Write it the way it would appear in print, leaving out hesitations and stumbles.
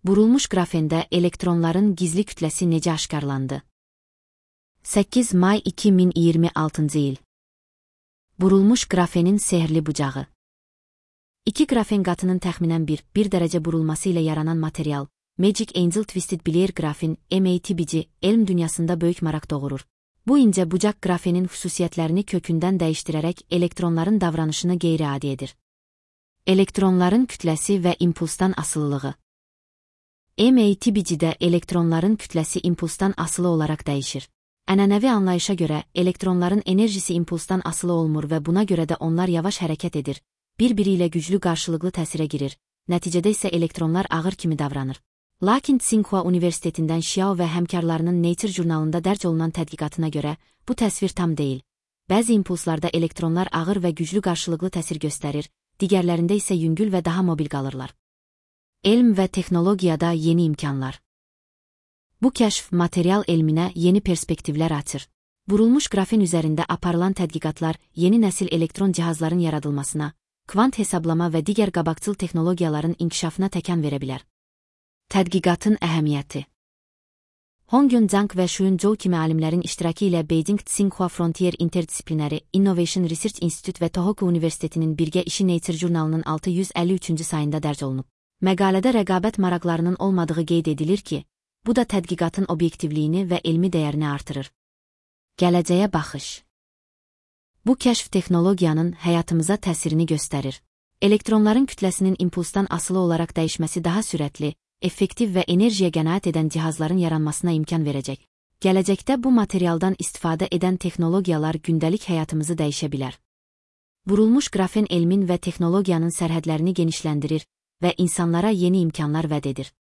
Burulmuş qrafendə elektronların gizli kütləsi necə aşkarlandı? 8 may 2026 il. Burulmuş qrafenin sehrli bucağı. İki qrafen qatının təxminən 1 dərəcə burulması ilə yaranan material, Magic Angel Twisted Blair qrafin, MATBC, elm dünyasında böyük maraq doğurur. Bu incə bucaq qrafenin xüsusiyyətlərini kökündən dəyişdirərək elektronların davranışını qeyri-adi edir. Elektronların kütləsi və impulsdan asılılığı. MATBC-də elektronların kütləsi impulsdan asılı olaraq dəyişir. Ənənəvi anlayışa görə, elektronların enerjisi impulsdan asılı olmur və buna görə də onlar yavaş hərəkət edir, bir-biri ilə güclü qarşılıqlı təsirə girir, nəticədə isə elektronlar ağır kimi davranır. Lakin Tsinghua Universitetindən Xiao və həmkarlarının Nature jurnalında dərc olunan tədqiqatına görə, bu təsvir tam deyil. Bəzi impulslarda elektronlar ağır və güclü qarşılıqlı təsir göstərir, digərlərində isə yüngül və daha mobil qalırlar. Elm və texnologiyada yeni imkanlar. Bu kəşf material elminə yeni perspektivlər açır. Burulmuş qrafen üzərində aparılan tədqiqatlar yeni nəsil elektron cihazların yaradılmasına, kvant hesablama və digər qabaqcıl texnologiyaların inkişafına təkan verə bilər. Tədqiqatın əhəmiyyəti. Hongyun Zhang və Shuyun Zhou kimi alimlərin iştirakı ilə Beijing Tsinghua Frontier Interdisciplinary Innovation Research Institute və Tohoku Universitetinin birgə işi Nature jurnalının 653-cü sayında dərc olunub. Məqalədə rəqabət maraqlarının olmadığı qeyd edilir ki, bu da tədqiqatın obyektivliyini və elmi dəyərini artırır. Gələcəyə baxış. Bu kəşf texnologiyanın həyatımıza təsirini göstərir. Elektronların kütləsinin impulsdan asılı olaraq dəyişməsi daha sürətli, effektiv və enerjiyə qənaət edən cihazların yaranmasına imkan verəcək. Gələcəkdə bu materialdan istifadə edən texnologiyalar gündəlik həyatımızı dəyişə bilər. Burulmuş qrafen elmin və texnologiyanın sərhədlərini genişləndirir və insanlara yeni imkanlar vəd edir.